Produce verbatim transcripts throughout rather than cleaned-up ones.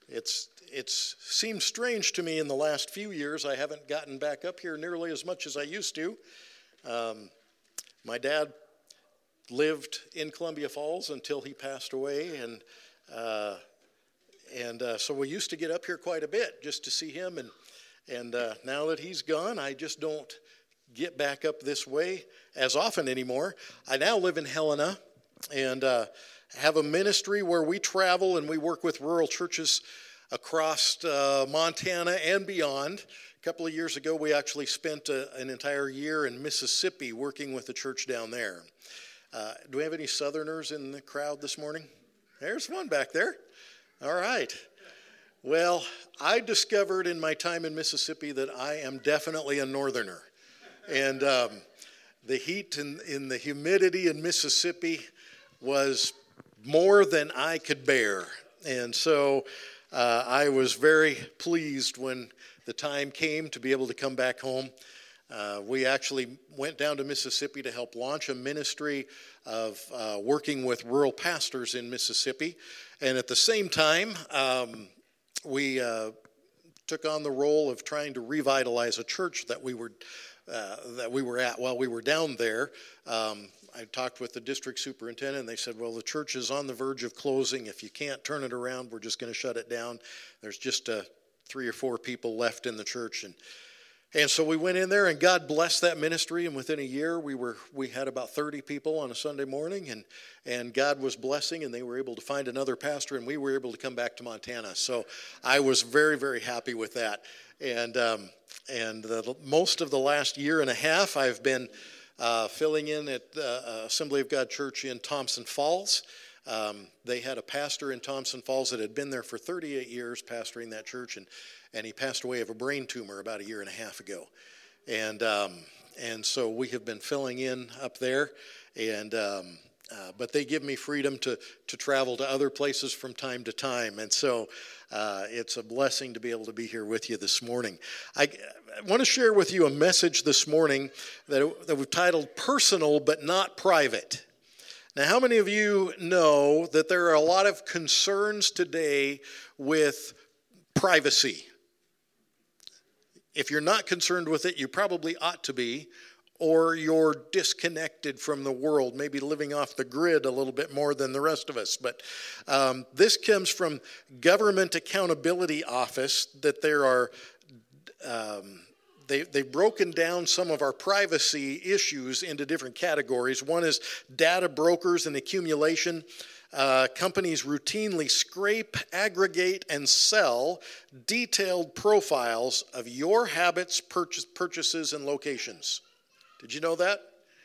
It's it's seemed strange to me in the last few years. I haven't gotten back up here nearly as much as I used to. Um, my dad lived in Columbia Falls until he passed away, and uh, and uh, so we used to get up here quite a bit just to see him. And and uh, now that he's gone, I just don't get back up this way as often anymore. I now live in Helena, and uh, have a ministry where we travel and we work with rural churches across uh, Montana and beyond. A couple of years ago, we actually spent a, an entire year in Mississippi working with the church down there. Uh, do we have any Southerners in the crowd this morning? There's one back there. All right. Well, I discovered in my time in Mississippi that I am definitely a Northerner. And um, the heat and, and the humidity in Mississippi was more than I could bear. And so uh, I was very pleased when the time came to be able to come back home. Uh, we actually went down to Mississippi to help launch a ministry of uh, working with rural pastors in Mississippi. And at the same time, um, we uh, took on the role of trying to revitalize a church that we were uh, that we were at while we were down there. Um, I talked with the district superintendent, and they said, well, the church is on the verge of closing. If you can't turn it around, we're just going to shut it down. There's just uh, three or four people left in the church. And And so we went in there, and God blessed that ministry, and within a year we were we had about thirty people on a Sunday morning, and and God was blessing, and they were able to find another pastor, and we were able to come back to Montana. So I was very, very happy with that. And um, and the, most of the last year and a half I've been uh, filling in at the Assembly of God Church in Thompson Falls. Um, they had a pastor in Thompson Falls that had been there for thirty-eight years pastoring that church, and and he passed away of a brain tumor about a year and a half ago. And um, and so we have been filling in up there, and um, uh, but they give me freedom to to travel to other places from time to time, and so uh, it's a blessing to be able to be here with you this morning. I, I want to share with you a message this morning that, that we've titled "Personal but Not Private." Now, how many of you know that there are a lot of concerns today with privacy? If you're not concerned with it, you probably ought to be, or you're disconnected from the world, maybe living off the grid a little bit more than the rest of us. But um, this comes from Government Accountability Office, that there are... Um, They, they've broken down some of our privacy issues into different categories. One is data brokers and accumulation. Uh, companies routinely scrape, aggregate, and sell detailed profiles of your habits, purchase, purchases, and locations. Did you know that?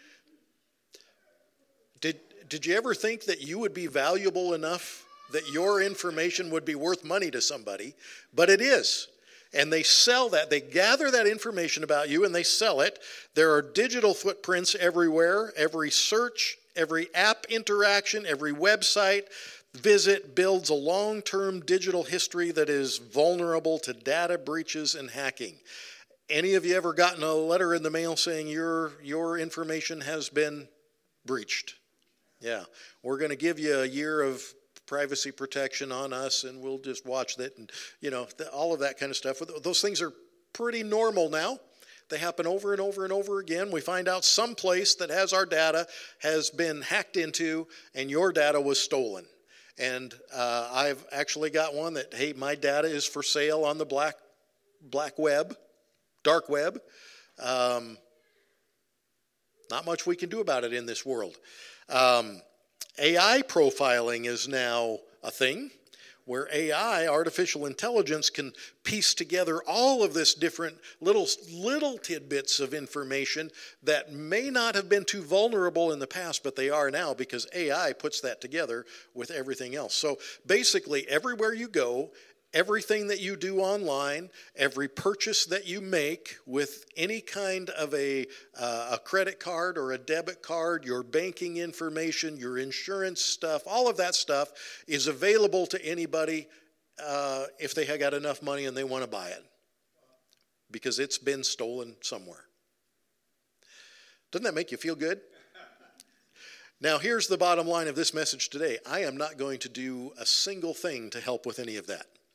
Did, did you ever think that you would be valuable enough that your information would be worth money to somebody? But it is. And they sell that. They gather that information about you and they sell it. There are digital footprints everywhere. Every search, every app interaction, every website visit builds a long-term digital history that is vulnerable to data breaches and hacking. Any of you ever gotten a letter in the mail saying your, your information has been breached? Yeah. We're going to give you a year of privacy protection on us, and we'll just watch that, and you know, all of that kind of stuff. Those things are pretty normal now. They happen over and over and over again. We find out some place that has our data has been hacked into, and your data was stolen. And uh, I've actually got one that, hey, my data is for sale on the black black web, dark web. Um, not much we can do about it in this world. Um, A I profiling is now a thing where A I, artificial intelligence, can piece together all of this different little little tidbits of information that may not have been too vulnerable in the past, but they are now because A I puts that together with everything else. So basically, everywhere you go, everything that you do online, every purchase that you make with any kind of a, uh, a credit card or a debit card, your banking information, your insurance stuff, all of that stuff is available to anybody uh, if they have got enough money and they want to buy it, because it's been stolen somewhere. Doesn't that make you feel good? Now, here's the bottom line of this message today. I am not going to do a single thing to help with any of that.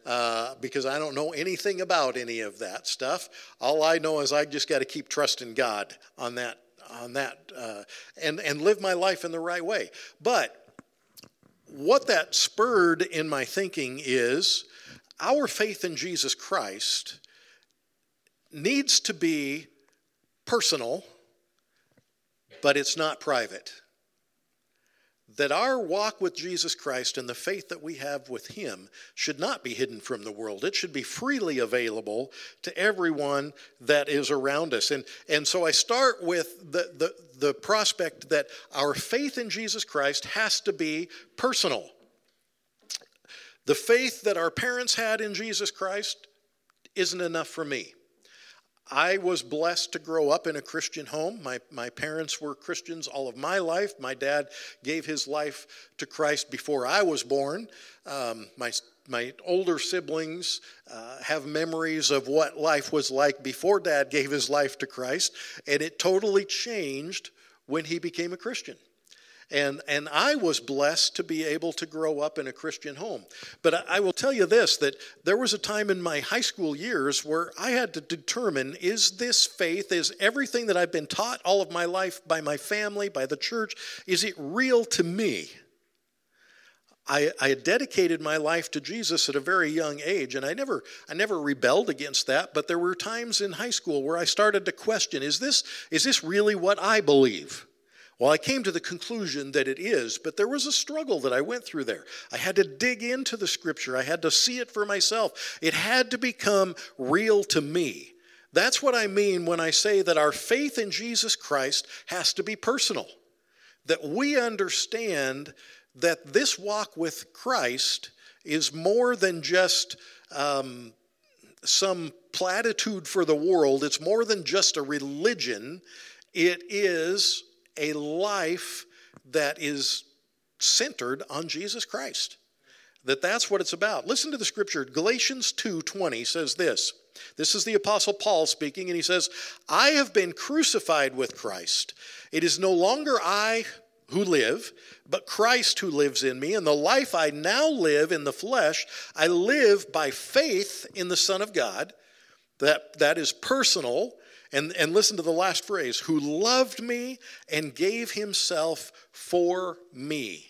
uh, because I don't know anything about any of that stuff. All I know is I just got to keep trusting God on that, on that, uh, and and live my life in the right way. But what that spurred in my thinking is our faith in Jesus Christ needs to be personal, but it's not private. That our walk with Jesus Christ and the faith that we have with him should not be hidden from the world. It should be freely available to everyone that is around us. And, and so I start with the, the, the prospect that our faith in Jesus Christ has to be personal. The faith that our parents had in Jesus Christ isn't enough for me. I was blessed to grow up in a Christian home. My, my parents were Christians all of my life. My dad gave his life to Christ before I was born. Um, my, my older siblings uh, have memories of what life was like before Dad gave his life to Christ, and it totally changed when he became a Christian. And and I was blessed to be able to grow up in a Christian home. But I, I will tell you this, that there was a time in my high school years where I had to determine, is this faith, is everything that I've been taught all of my life by my family, by the church, is it real to me? I, I dedicated my life to Jesus at a very young age, and I never I never rebelled against that, but there were times in high school where I started to question, is this is this really what I believe? Well, I came to the conclusion that it is, but there was a struggle that I went through there. I had to dig into the scripture. I had to see it for myself. It had to become real to me. That's what I mean when I say that our faith in Jesus Christ has to be personal. That we understand that this walk with Christ is more than just um, some platitude for the world. It's more than just a religion. It is a life that is centered on Jesus Christ. That that's what it's about. Listen to the scripture. Galatians two twenty says this. This is the Apostle Paul speaking, and he says, I have been crucified with Christ. It is no longer I who live, but Christ who lives in me. And the life I now live in the flesh, I live by faith in the Son of God. That, that is personal. And, and listen to the last phrase, who loved me and gave himself for me.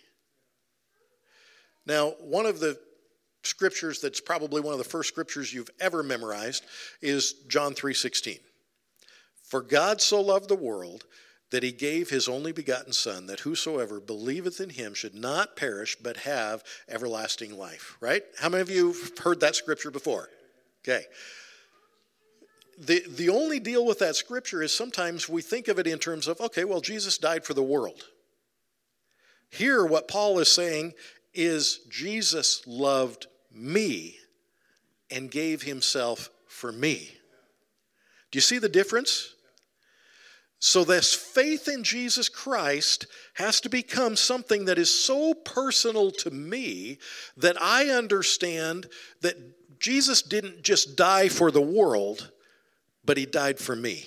Now, one of the scriptures that's probably one of the first scriptures you've ever memorized is John three sixteen. For God so loved the world that he gave his only begotten Son, that whosoever believeth in him should not perish but have everlasting life. Right? How many of you have heard that scripture before? Okay. The, the only deal with that scripture is sometimes we think of it in terms of, okay, well, Jesus died for the world. Here, what Paul is saying is Jesus loved me and gave himself for me. Do you see the difference? So this faith in Jesus Christ has to become something that is so personal to me that I understand that Jesus didn't just die for the world, but he died for me.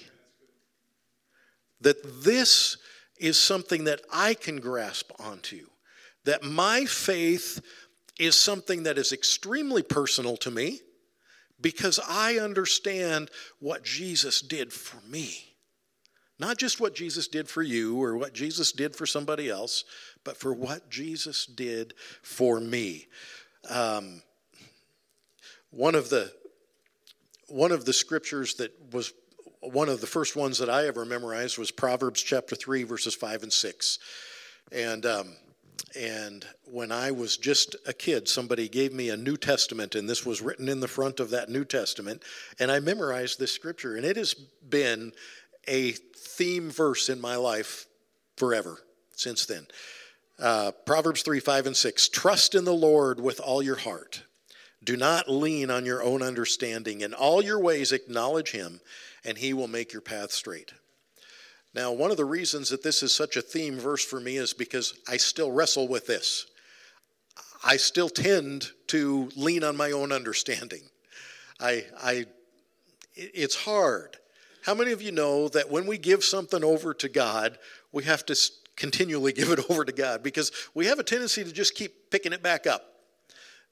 That this is something that I can grasp onto. That my faith is something that is extremely personal to me because I understand what Jesus did for me. Not just what Jesus did for you or what Jesus did for somebody else, but for what Jesus did for me. Um, one of the One of the scriptures that was one of the first ones that I ever memorized was Proverbs chapter three, verses five and six. And um, and when I was just a kid, somebody gave me a New Testament, and this was written in the front of that New Testament. And I memorized this scripture, and it has been a theme verse in my life forever since then. Uh, Proverbs three, five, and six. Trust in the Lord with all your heart. Do not lean on your own understanding. In all your ways acknowledge him, and he will make your path straight. Now, one of the reasons that this is such a theme verse for me is because I still wrestle with this. I still tend to lean on my own understanding. I, I, it's hard. How many of you know that when we give something over to God, we have to continually give it over to God? Because we have a tendency to just keep picking it back up.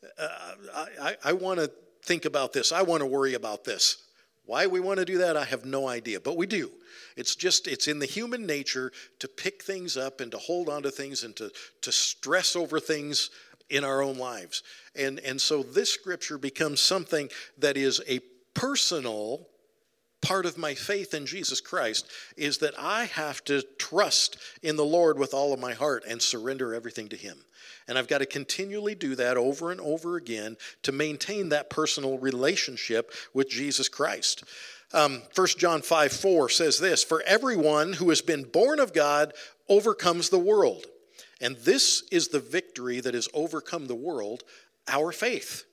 uh, I, I want to think about this. I want to worry about this. Why we want to do that, I have no idea, but we do. It's just, it's in the human nature to pick things up and to hold on to things and to, to stress over things in our own lives. And, and so this scripture becomes something that is a personal part of my faith in Jesus Christ, is that I have to trust in the Lord with all of my heart and surrender everything to him. And I've got to continually do that over and over again to maintain that personal relationship with Jesus Christ. Um, First John five four says this, "For everyone who has been born of God overcomes the world. And this is the victory that has overcome the world, our faith."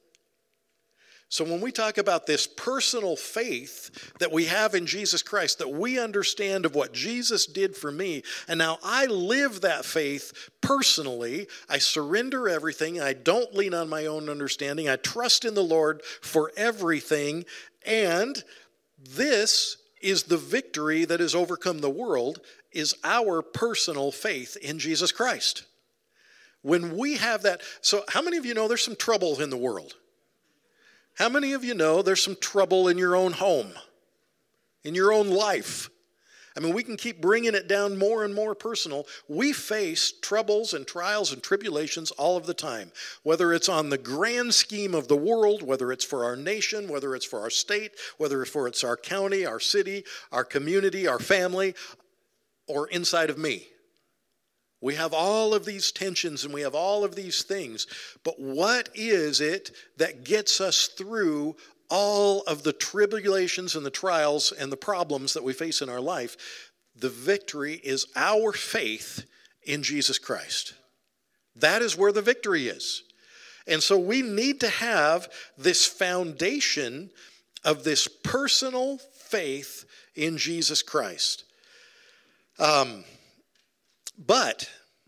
So when we talk about this personal faith that we have in Jesus Christ, that we understand of what Jesus did for me, and now I live that faith personally, I surrender everything, I don't lean on my own understanding, I trust in the Lord for everything, and this is the victory that has overcome the world, is our personal faith in Jesus Christ. When we have that, so how many of you know there's some trouble in the world? How many of you know there's some trouble in your own home, in your own life? I mean, we can keep bringing it down more and more personal. We face troubles and trials and tribulations all of the time, whether it's on the grand scheme of the world, whether it's for our nation, whether it's for our state, whether it's for it's our county, our city, our community, our family, or inside of me. We have all of these tensions and we have all of these things. But what is it that gets us through all of the tribulations and the trials and the problems that we face in our life? The victory is our faith in Jesus Christ. That is where the victory is. And so we need to have this foundation of this personal faith in Jesus Christ. Um... But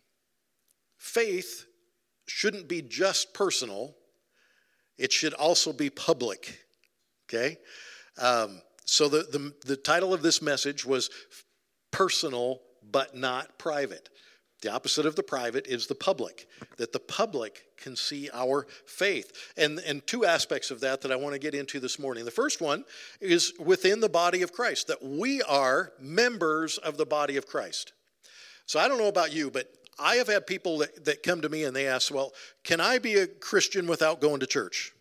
faith shouldn't be just personal. It should also be public, okay? Um, so the, the, the title of this message was Personal But Not Private. The opposite of the private is the public, that the public can see our faith. And, and two aspects of that that I want to get into this morning. The first one is within the body of Christ, that we are members of the body of Christ. So I don't know about you, but I have had people that, that come to me and they ask, well, can I be a Christian without going to church?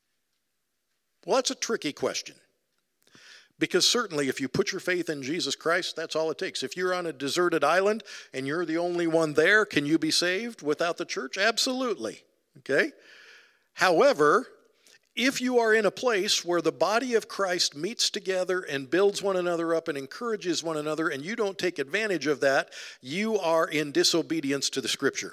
Well, that's a tricky question. Because certainly if you put your faith in Jesus Christ, that's all it takes. If you're on a deserted island and you're the only one there, can you be saved without the church? Absolutely. Okay? However, if you are in a place where the body of Christ meets together and builds one another up and encourages one another, and you don't take advantage of that, you are in disobedience to the Scripture.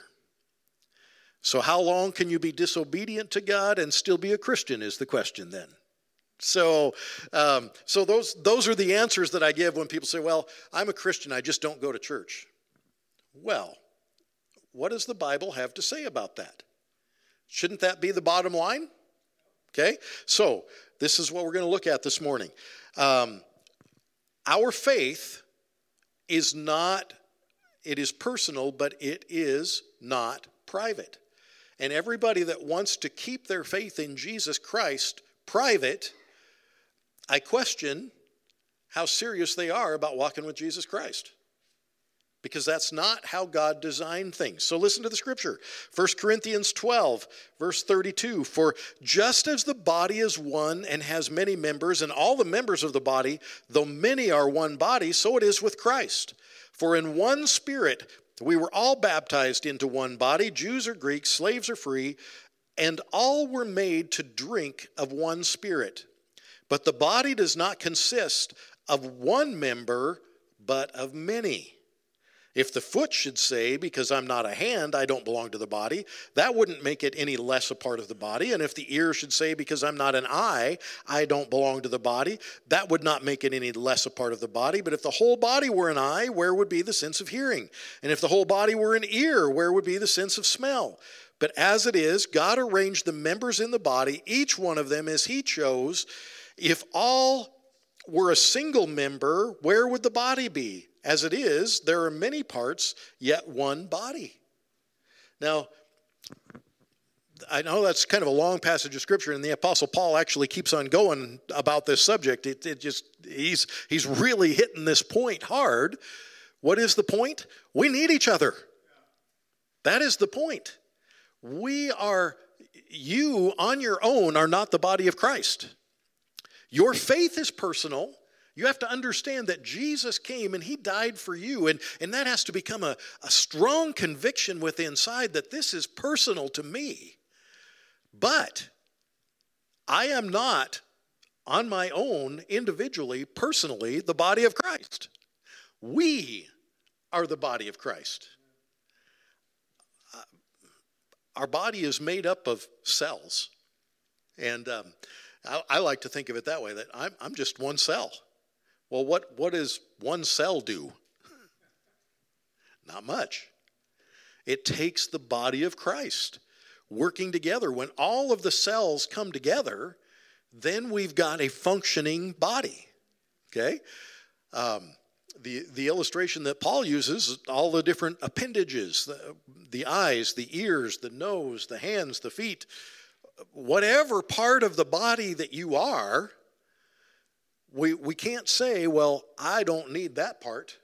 So how long can you be disobedient to God and still be a Christian is the question then. So um, so those, those are the answers that I give when people say, well, I'm a Christian, I just don't go to church. Well, what does the Bible have to say about that? Shouldn't that be the bottom line? Okay, so this is what we're going to look at this morning. Um, our faith is not, it is personal, but it is not private. And everybody that wants to keep their faith in Jesus Christ private, I question how serious they are about walking with Jesus Christ. Because that's not how God designed things. So listen to the scripture. First Corinthians twelve, verse thirty-two. For just as the body is one and has many members, and all the members of the body, though many are one body, so it is with Christ. For in one Spirit we were all baptized into one body, Jews or Greeks, slaves or free, and all were made to drink of one Spirit. But the body does not consist of one member, but of many. If the foot should say, because I'm not a hand, I don't belong to the body, that wouldn't make it any less a part of the body. And if the ear should say, because I'm not an eye, I don't belong to the body, that would not make it any less a part of the body. But if the whole body were an eye, where would be the sense of hearing? And if the whole body were an ear, where would be the sense of smell? But as it is, God arranged the members in the body, each one of them as he chose. If all were a single member, where would the body be? As it is, there are many parts, yet one body. Now, I know that's kind of a long passage of Scripture, and the Apostle Paul actually keeps on going about this subject. It, it just he's he's really hitting this point hard. What is the point? We need each other. That is the point. We are, you on your own are not the body of Christ. Your faith is personal. You have to understand that Jesus came and he died for you. And, and that has to become a, a strong conviction within inside that this is personal to me. But I am not on my own, individually, personally, the body of Christ. We are the body of Christ. Uh, our body is made up of cells. And um, I, I like to think of it that way, that I'm, I'm just one cell. Well, what, what does one cell do? Not much. It takes the body of Christ working together. When all of the cells come together, then we've got a functioning body. Okay? Um, the, the illustration that Paul uses, all the different appendages, the, the eyes, the ears, the nose, the hands, the feet, whatever part of the body that you are, We we can't say, well, I don't need that part.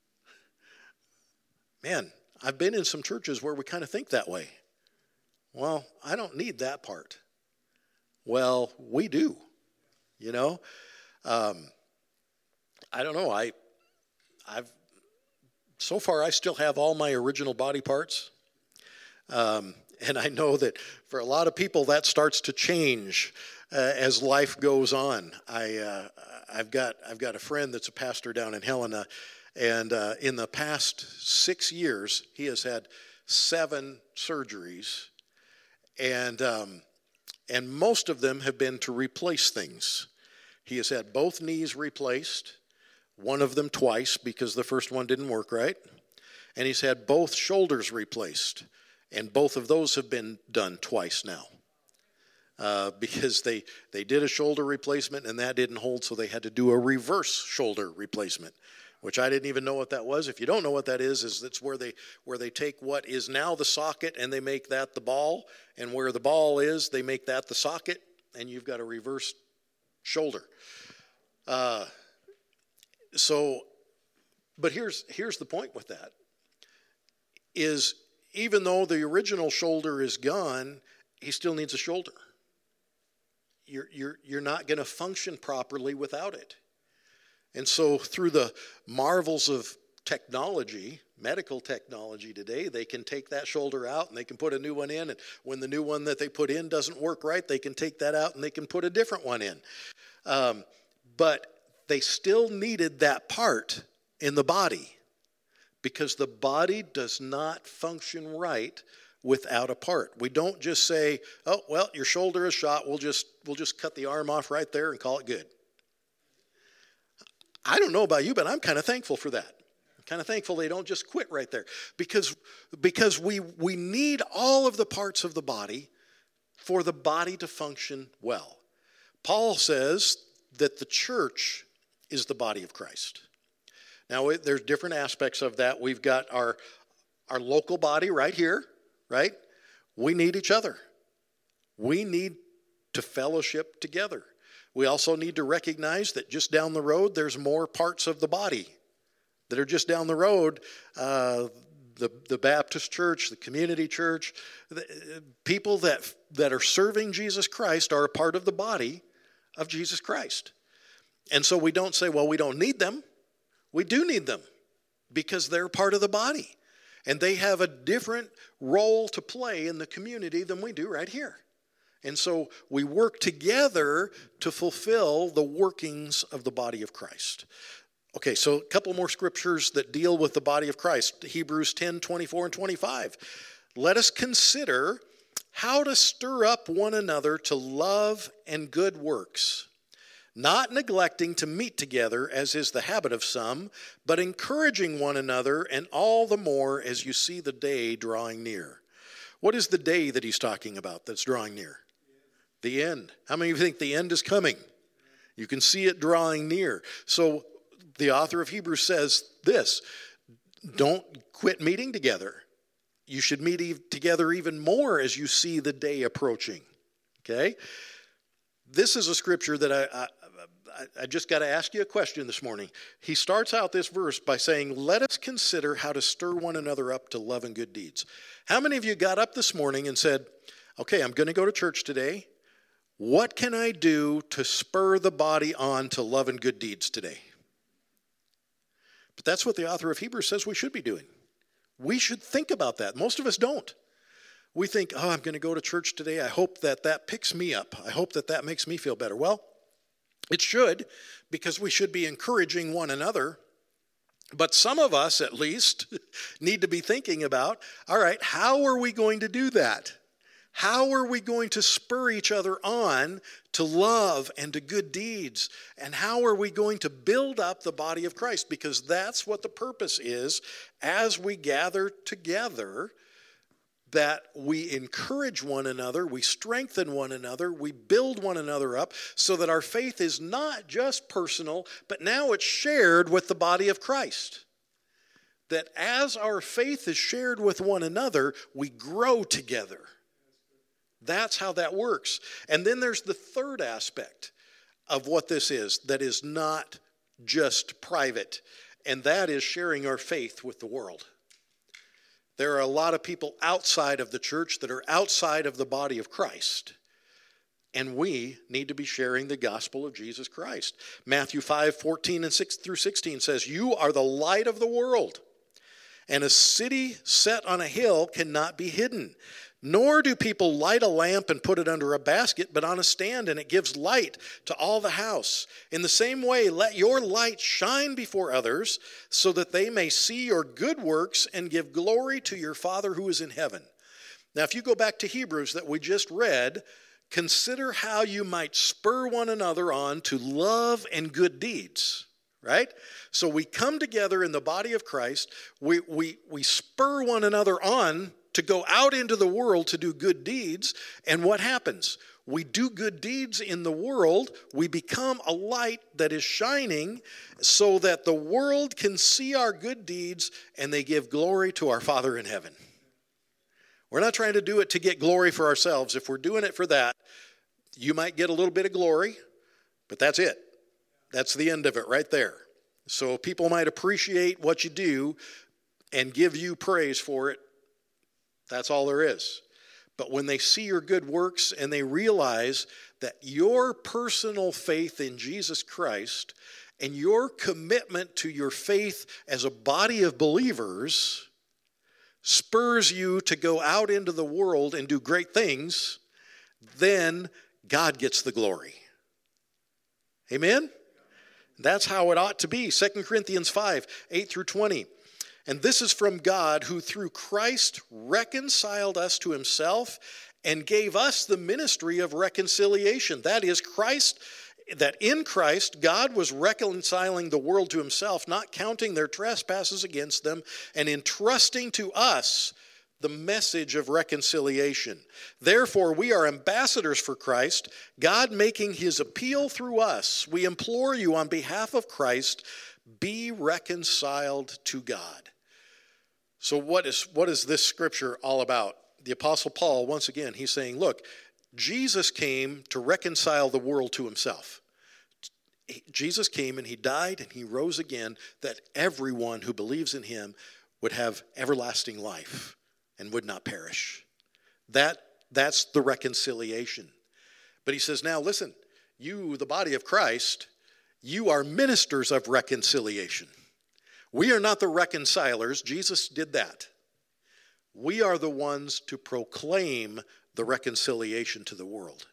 Man, I've been in some churches where we kind of think that way. Well, I don't need that part. Well, we do, you know. Um, I don't know. I, I've so far I still have all my original body parts, um, and I know that for a lot of people that starts to change uh, as life goes on. I uh, I've got I've got a friend that's a pastor down in Helena, and uh, in the past six years he has had seven surgeries, and um, and most of them have been to replace things. He has had both knees replaced, one of them twice because the first one didn't work right, and he's had both shoulders replaced, and both of those have been done twice now. Uh, because they, they did a shoulder replacement and that didn't hold, so they had to do a reverse shoulder replacement, which I didn't even know what that was. If you don't know what that is, is it's where they where they take what is now the socket and they make that the ball, and where the ball is, they make that the socket, and you've got a reverse shoulder. Uh, so, but here's here's the point with that, is even though the original shoulder is gone, he still needs a shoulder. You're, you're, you're not going to function properly without it. And so through the marvels of technology, medical technology today, they can take that shoulder out and they can put a new one in. And when the new one that they put in doesn't work right, they can take that out and they can put a different one in. Um, but they still needed that part in the body, because the body does not function right without a part. We don't just say, oh, well, your shoulder is shot, we'll just we'll just cut the arm off right there and call it good. I don't know about you, but I'm kind of thankful for that. I'm kind of thankful they don't just quit right there, because because we we need all of the parts of the body for the body to function well. Paul says that the church is the body of Christ. Now, it, there's different aspects of that. We've got our our local body right here, right? We need each other. We need to fellowship together. We also need to recognize that just down the road, there's more parts of the body that are just down the road. Uh, the, the Baptist church, the community church, the, people that, that are serving Jesus Christ are a part of the body of Jesus Christ. And so we don't say, well, we don't need them. We do need them, because they're part of the body. And they have a different role to play in the community than we do right here. And so we work together to fulfill the workings of the body of Christ. Okay, so a couple more scriptures that deal with the body of Christ. Hebrews ten, twenty-four and twenty-five. Let us consider how to stir up one another to love and good works, not neglecting to meet together, as is the habit of some, but encouraging one another, and all the more as you see the day drawing near. What is the day that he's talking about that's drawing near? The end. How many of you think the end is coming? You can see it drawing near. So the author of Hebrews says this: don't quit meeting together. you should meet e- together even more as you see the day approaching. Okay? This is a scripture that I, I, I just got to ask you a question this morning. He starts out this verse by saying, let us consider how to stir one another up to love and good deeds. How many of you got up this morning and said, okay, I'm going to go to church today. What can I do to spur the body on to love and good deeds today? But that's what the author of Hebrews says we should be doing. We should think about that. Most of us don't. We think, oh, I'm going to go to church today. I hope that that picks me up. I hope that that makes me feel better. Well, it should, because we should be encouraging one another. But some of us, at least, need to be thinking about, all right, how are we going to do that? How are we going to spur each other on to love and to good deeds? And how are we going to build up the body of Christ? Because that's what the purpose is as we gather together, that we encourage one another, we strengthen one another, we build one another up so that our faith is not just personal, but now it's shared with the body of Christ. That as our faith is shared with one another, we grow together. That's how that works. And then there's the third aspect of what this is that is not just private, and that is sharing our faith with the world. There are a lot of people outside of the church that are outside of the body of Christ, and we need to be sharing the gospel of Jesus Christ. Matthew five, fourteen and six through sixteen says, you are the light of the world, and a city set on a hill cannot be hidden. Nor do people light a lamp and put it under a basket, but on a stand, and it gives light to all the house. In the same way, let your light shine before others, so that they may see your good works and give glory to your Father who is in heaven. Now, if you go back to Hebrews that we just read, consider how you might spur one another on to love and good deeds. Right? So we come together in the body of Christ, we, we, we spur one another on to go out into the world to do good deeds, and what happens? We do good deeds in the world, we become a light that is shining so that the world can see our good deeds and they give glory to our Father in heaven. We're not trying to do it to get glory for ourselves. If we're doing it for that, you might get a little bit of glory, but that's it. That's the end of it right there. So people might appreciate what you do and give you praise for it. That's all there is. But when they see your good works and they realize that your personal faith in Jesus Christ and your commitment to your faith as a body of believers spurs you to go out into the world and do great things, then God gets the glory. Amen? That's how it ought to be. Second Corinthians five, eight through twenty. And this is from God, who through Christ reconciled us to himself and gave us the ministry of reconciliation. That is, Christ, that in Christ, God was reconciling the world to himself, not counting their trespasses against them, and entrusting to us the message of reconciliation. Therefore, we are ambassadors for Christ, God making his appeal through us. We implore you on behalf of Christ, be reconciled to God. So what is what is this scripture all about? The Apostle Paul, once again, he's saying, look, Jesus came to reconcile the world to himself. Jesus came and he died and he rose again that everyone who believes in him would have everlasting life and would not perish. That, that's the reconciliation. But he says, now listen, you, the body of Christ, you are ministers of reconciliation. We are not the reconcilers. Jesus did that. We are the ones to proclaim the reconciliation to the world.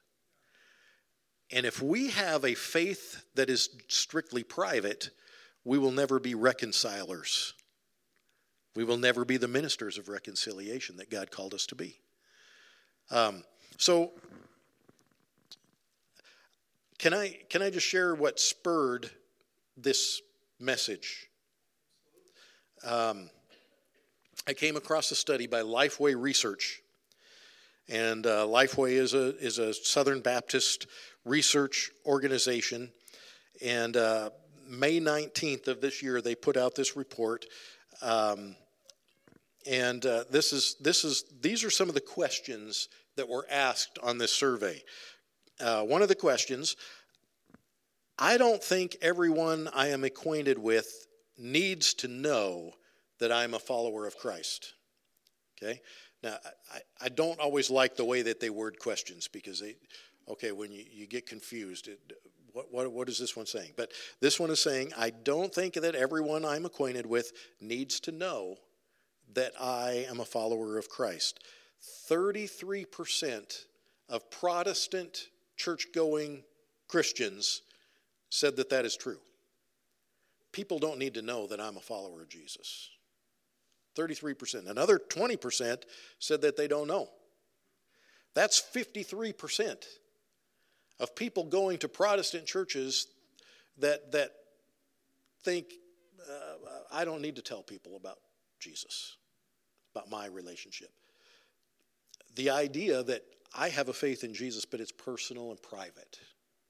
And if we have a faith that is strictly private, we will never be reconcilers. We will never be the ministers of reconciliation that God called us to be. Um, so, can I can I just share what spurred this message? Um, I came across a study by Lifeway Research, and uh, Lifeway is a is a Southern Baptist research organization. And uh, May nineteenth of this year, they put out this report. Um, And uh, this is this is these are some of the questions that were asked on this survey. Uh, one of the questions: I don't think everyone I am acquainted with needs to know that I'm a follower of Christ. Okay? Now, I, I don't always like the way that they word questions because they, okay, when you, you get confused, it, what, what what is this one saying? But this one is saying, I don't think that everyone I'm acquainted with needs to know that I am a follower of Christ. thirty-three percent of Protestant church-going Christians said that that is true. People don't need to know that I'm a follower of Jesus. thirty-three percent. Another twenty percent said that they don't know. That's fifty-three percent of people going to Protestant churches that, that think, uh, I don't need to tell people about Jesus, about my relationship. The idea that I have a faith in Jesus, but it's personal and private.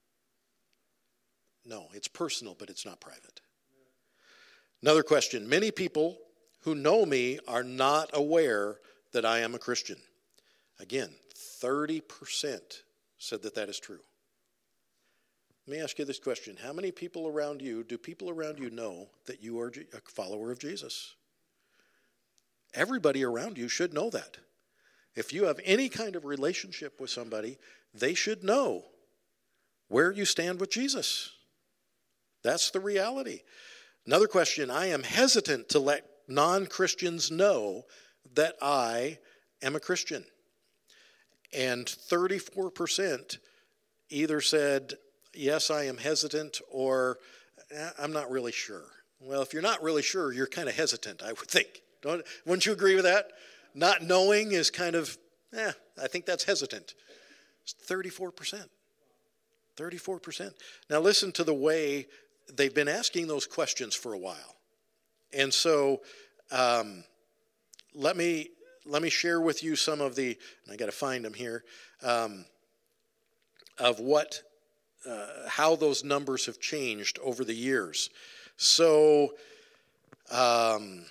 No, it's personal, but it's not private. Another question. Many people who know me are not aware that I am a Christian. Again, thirty percent said that that is true. Let me ask you this question. How many people around you, do people around you know that you are a follower of Jesus? Everybody around you should know that. If you have any kind of relationship with somebody, they should know where you stand with Jesus. That's the reality. Another question, I am hesitant to let non-Christians know that I am a Christian. And thirty-four percent either said, yes, I am hesitant, or I'm not really sure. Well, if you're not really sure, you're kind of hesitant, I would think. Don't, wouldn't you agree with that? Not knowing is kind of, eh, I think that's hesitant. It's thirty-four percent. thirty-four percent. Now listen to the way they've been asking those questions for a while. And so um, let me let me share with you some of the, and I got to find them here, um, of what, uh, how those numbers have changed over the years. So, um,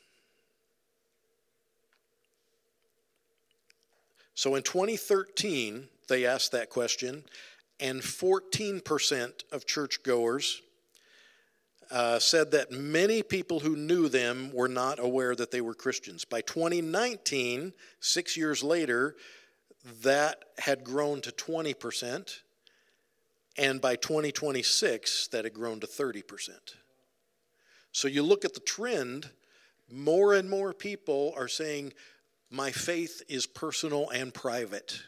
so in twenty thirteen, they asked that question, and fourteen percent of churchgoers Uh, said that many people who knew them were not aware that they were Christians. By twenty nineteen, six years later, that had grown to twenty percent. And by twenty twenty-six, that had grown to thirty percent. So you look at the trend, more and more people are saying, my faith is personal and private.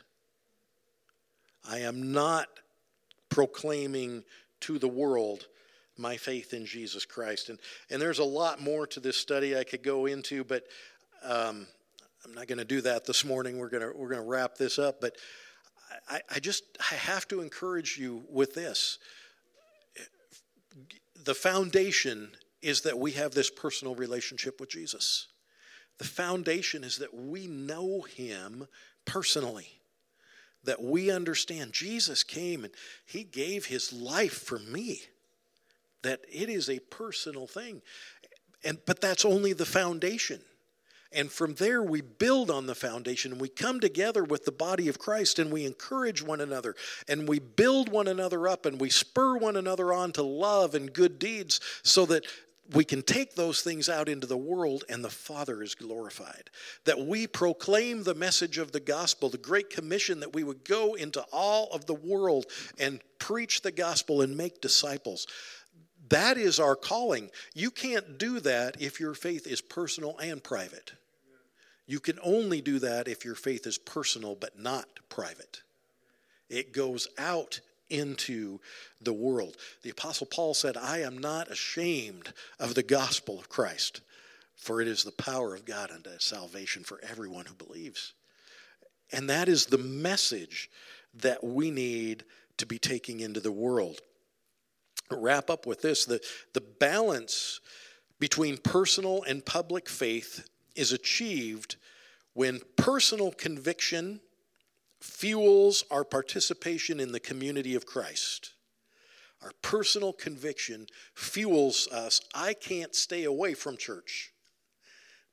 I am not proclaiming to the world my faith in Jesus Christ. And and there's a lot more to this study I could go into, but um, I'm not going to do that this morning. We're going to we're going to wrap this up. But I, I just I have to encourage you with this. The foundation is that we have this personal relationship with Jesus. The foundation is that we know him personally. That we understand Jesus came and he gave his life for me. That it is a personal thing. And but that's only the foundation. And from there we build on the foundation and we come together with the body of Christ and we encourage one another and we build one another up and we spur one another on to love and good deeds so that we can take those things out into the world and the Father is glorified. That we proclaim the message of the gospel, the great commission that we would go into all of the world and preach the gospel and make disciples. That is our calling. You can't do that if your faith is personal and private. You can only do that if your faith is personal but not private. It goes out into the world. The Apostle Paul said, I am not ashamed of the gospel of Christ, for it is the power of God unto salvation for everyone who believes. And that is the message that we need to be taking into the world. Wrap up with this. The, the balance between personal and public faith is achieved when personal conviction fuels our participation in the community of Christ. Our personal conviction fuels us. I can't stay away from church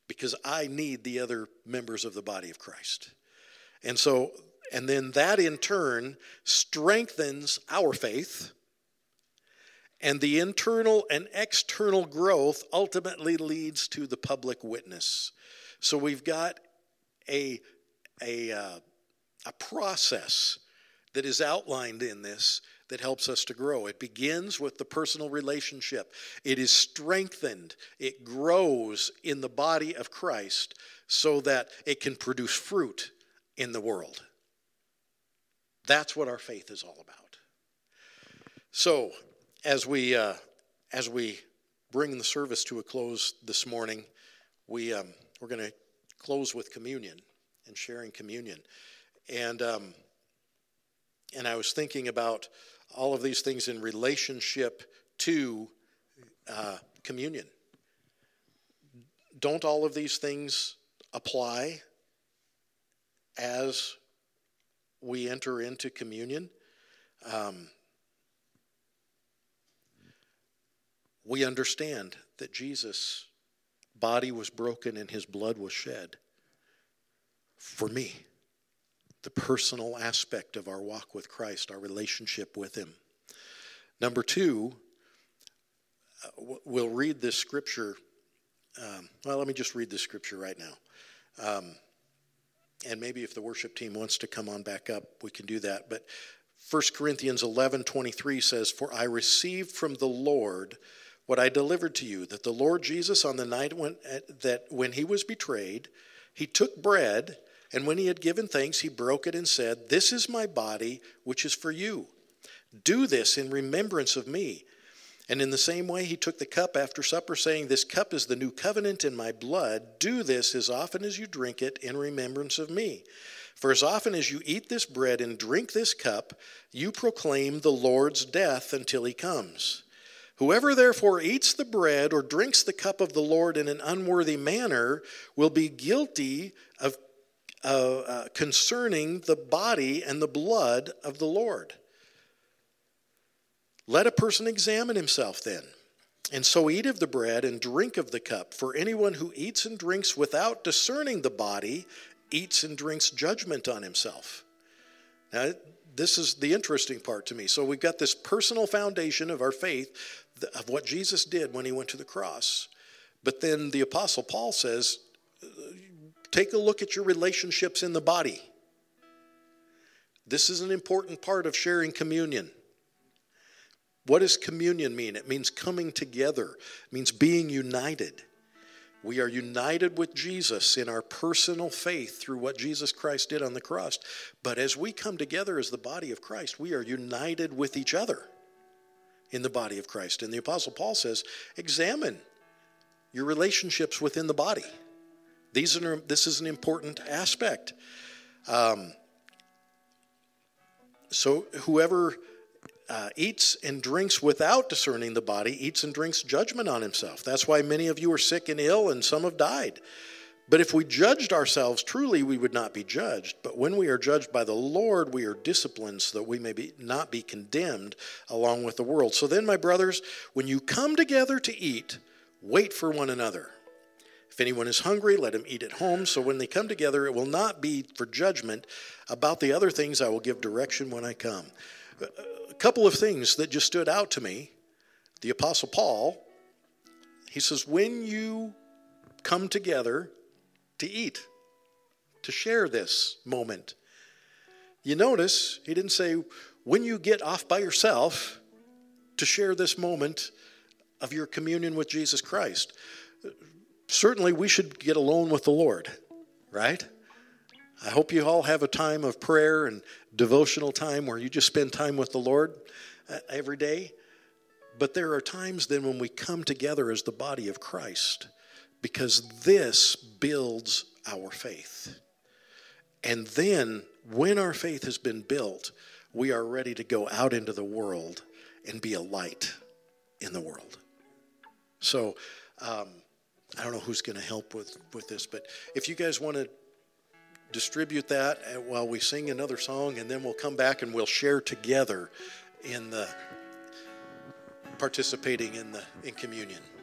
because I need the other members of the body of Christ. And so, and then that in turn strengthens our faith, and the internal and external growth ultimately leads to the public witness. So we've got a, a, uh, a process that is outlined in this that helps us to grow. It begins with the personal relationship. It is strengthened. It grows in the body of Christ so that it can produce fruit in the world. That's what our faith is all about. So, as we uh, as we bring the service to a close this morning, we um, we're going to close with communion and sharing communion, and um, and I was thinking about all of these things in relationship to uh, communion. Don't all of these things apply as we enter into communion? Um, we understand that Jesus' body was broken and his blood was shed for me. The personal aspect of our walk with Christ, our relationship with him. Number two, we'll read this scripture. Um, well, let me just read this scripture right now. Um, and maybe if the worship team wants to come on back up, we can do that. But First Corinthians eleven twenty-three says, "For I received from the Lord what I delivered to you, that the Lord Jesus on the night when, that when he was betrayed, he took bread, and when he had given thanks, he broke it and said, 'This is my body, which is for you. Do this in remembrance of me.' And in the same way, he took the cup after supper, saying, 'This cup is the new covenant in my blood. Do this as often as you drink it in remembrance of me. For as often as you eat this bread and drink this cup, you proclaim the Lord's death until he comes. Whoever therefore eats the bread or drinks the cup of the Lord in an unworthy manner will be guilty of uh, uh, concerning the body and the blood of the Lord. Let a person examine himself then, and so eat of the bread and drink of the cup. For anyone who eats and drinks without discerning the body eats and drinks judgment on himself.'" Now, this is the interesting part to me. So we've got this personal foundation of our faith, of what Jesus did when he went to the cross. But then the Apostle Paul says, take a look at your relationships in the body. This is an important part of sharing communion. What does communion mean? It means coming together. It means being united. We are united with Jesus in our personal faith through what Jesus Christ did on the cross. But as we come together as the body of Christ, we are united with each other in the body of Christ. And the Apostle Paul says, examine your relationships within the body. These are, this is an important aspect. Um, so whoever Uh, eats and drinks without discerning the body, eats and drinks judgment on himself. That's why many of you are sick and ill, and some have died. But if we judged ourselves truly, we would not be judged. But when we are judged by the Lord, we are disciplined so that we may be, not be condemned along with the world. So then, my brothers, when you come together to eat, wait for one another. If anyone is hungry, let him eat at home. So when they come together, it will not be for judgment. About the other things, I will give direction when I come. A couple of things that just stood out to me. The Apostle Paul, he says, when you come together to eat, to share this moment, you notice he didn't say, when you get off by yourself to share this moment of your communion with Jesus Christ. Certainly we should get alone with the Lord, right? I hope you all have a time of prayer and devotional time where you just spend time with the Lord every day. But there are times then when we come together as the body of Christ, because this builds our faith. And then when our faith has been built, we are ready to go out into the world and be a light in the world. So um, I don't know who's going to help with, with this, but if you guys want to distribute that while we sing another song, and then we'll come back and we'll share together in the participating in the in communion.